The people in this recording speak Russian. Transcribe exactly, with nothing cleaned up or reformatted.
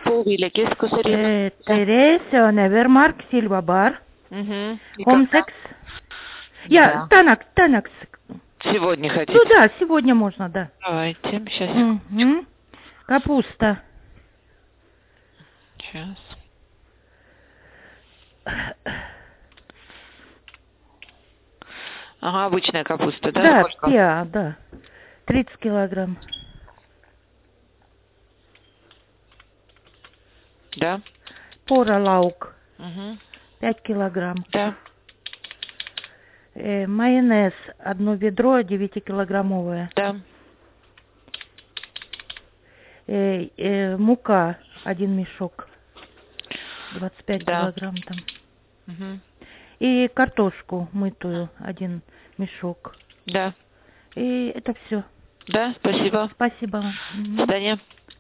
pour les qu'est-ce que c'est Euh, Thérèse, Nevermark, Silva Bar, Угу. Хомсекс. Я, Танакс, Танакс. Сегодня хотите? Ну да, сегодня можно, да. Давайте, сейчас. Угу. Капуста. Сейчас. Ага, обычная капуста, да? Да, Сколько? пиа, да. тридцать килограмм. Да. Пора лаук. Угу. пять килограмм. Да. Э, майонез. Одно ведро девятикилограммовое. Да. Э, э, мука. Один мешок. двадцать пять Да. килограмм там. Угу. И картошку мытую. Один мешок. Да. И это все. Да, спасибо. Спасибо. До свидания.